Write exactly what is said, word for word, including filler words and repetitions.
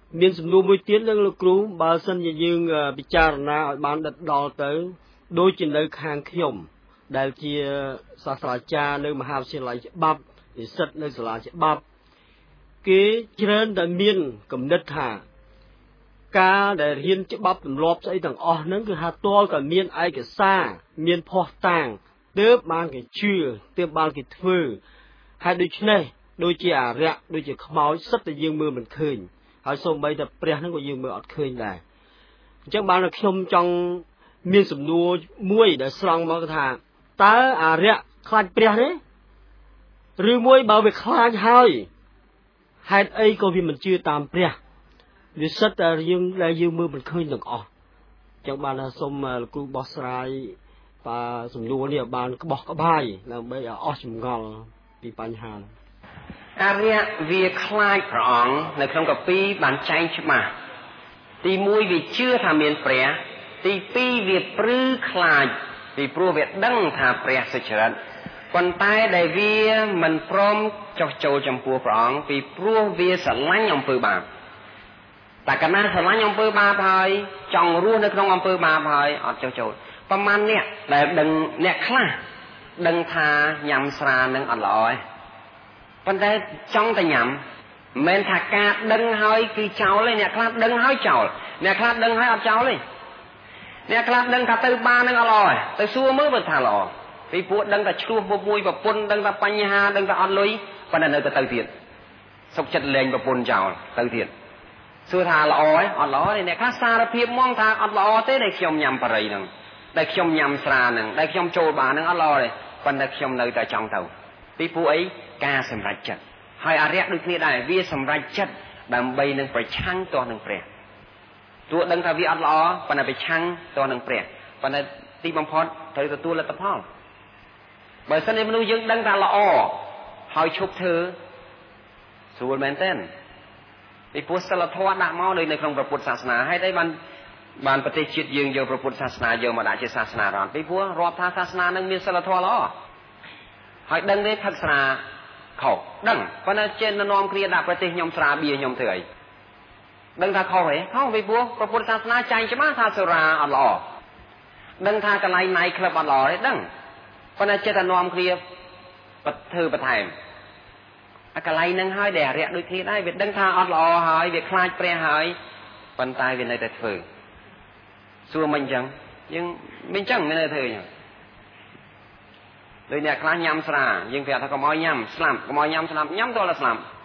មានសំណួរមួយទៀតនឹងលោកគ្រូបើសិនជាយើងពិចារណាឲ្យបានដិតដល់ទៅដូចជានៅខាងខ្ញុំដែលជាសាស្ត្រាចារ្យនៅមហាវិទ្យាល័យច្បាប់និស្សិតនៅសាលាច្បាប់គេច្រើនតែមានគំនិតថាការដែលរៀនច្បាប់ទម្លាប់ស្អីទាំងអស់ហ្នឹងគឺថាទាល់តែមានឯកសារមានភស្តុតាងទើបបានគេជឿទើបបានគេធ្វើហើយដូច្នេះដូចជាអារក្សដូចជាខ្មោចសិតតែយើងមើលមិនឃើញហើយសូម្បីតែព្រះហ្នឹងក៏យើងមើលអត់ឃើញដែរអញ្ចឹងបានខ្ញុំចង់មានសំណួរមួយដែលស្រង់មកថាតើអារក្សខ្លាចព្រះទេឬមួយបើវាខ្លាចហើយហេតុអីក៏វាមិនជឿតាមព្រះវាសិតតែយើងដែលយើងមើលមិនឃើញទាំងអស់អញ្ចឹងបានថាសូមលោកគ្រូបោះស្រាយបើសំណួរនេះបានក្បោះក្បាយដើម្បីឲ្យអស់ចម្ងល់ពីបញ្ហានេះអារក្សវាខ្លាចព្រះអង្គនៅក្នុងកាពីបានចែងច្បាស់ទីមួយវាជឿថាមានព្រះទីពីរវាព្រឺខ្លាចពីព្រោះវាដឹងថាព្រះសុចរិតប៉ុន្តែដែលវាមិនព្រមចុះចូលចំពោះព្រះអង្គពីព្រោះវាស្រឡាញ់អំពើបាបតែកាលណាស្រឡាញ់អំពើបាបហើយចង់រស់នៅក្នុងអំពើបាបហើយអត់ចុះចូលប្រហែលអ្នកដែលដឹងអ្នកខ្លះដឹងថាញ៉ាំស្រានឹងអត់ល្អទេប៉ុន្តែចង់តែញ៉ាំមិនមែនថាការដឹងហើយគឺចោលទេអ្នកខ្លះដឹងហើយចោលអ្នកខ្លះដឹងហើយអត់ចោលទេអ្នកខ្លះដឹងថាទៅបាននឹងអត់ល្អទេទៅសួរមើលបើថាល្អពីព្រោះដឹងតែឆ្លោះមួយប្រពន្ធដឹងតែបញ្ហាដឹងតែអត់លុយប៉ុន្តែនៅទៅទៅទៀតសុខចិត្តលែងប្រពន្ធចោលទៅទៀតសួរថាល្អទេអត់ល្អទេអ្នកខ្លះសារភាពហ្មងថាអត់ល្អទេដែលខ្ញុំញ៉ាំបរិយហ្នឹងដែលខ្ញុំញ៉ាំស្រាហ្នឹងដែលខ្ញុំចូលបានហ្នឹងអត់ល្អទេប៉ុន្តែខ្ញុំនៅតែចង់ទៅពីព្រោះអីការសម្រេចចិត្តហើយអរិយដូចគ្នាដែរវាសម្រេចចិត្តដើម្បីនឹងប្រឆាំងទាស់នឹងព្រះទោះដឹងថាវាអត់ល្អប៉ុន្តែប្រឆាំងទាស់នឹងព្រះប៉ុន្តែទីបំផុតត្រូវទទួលលទ្ធផលបើសិនជាមនុស្សយើងដឹងថាល្អហើយឈប់ធ្វើស្រួលមែនទេពីព្រោះសិលធម៌ដាក់មកនៅក្នុងព្រះពុទ្ធសាសនាហើយតែបានបានប្រទេសជាតិយើងយកព្រះពុទ្ធសាសនាយកមកដាក់ជាសាសនារ៉ាន់ពីព្រោះរាប់ថាសាសនានឹងមានសិលធម៌ល្អហើយដឹងទេផឹកស្រាខុសដឹងប៉ុន្តែចេះនាំគ្នាដាក់ប្រទេសខ្ញុំស្រាបៀខ្ញុំធ្វើអីដឹងថាខុសទេខុសពីព្រោះព្រះពុទ្ធសាសនាចែងច្បាស់ថាសុរាអត់ល្អដឹងថាកន្លែងណៃក្លឹបអត់ល្អទេដឹងប៉ុន្តែចេះតែនាំគ្នាធ្វើបន្ថែមអាកន្លែងហ្នឹងហើយដែលអរិយដូចគ្នាដែរវាដឹងថាអត់ល្អហើយវាខ្លាចព្រះហើយប៉ុន្តែវានៅតែធ្វើសួរមិនអញ្ចឹងយើងមិនអញ្ចឹងមិននៅធ្វើអញ្ចឹងដូចអ្នកខ្លះញ៉ាំស្រាយើងប្រាប់ថាកុំឲ្យញ៉ាំស្លាប់កុំឲ្យញ៉ាំស្លាប់ញ៉ាំតើស្លាប់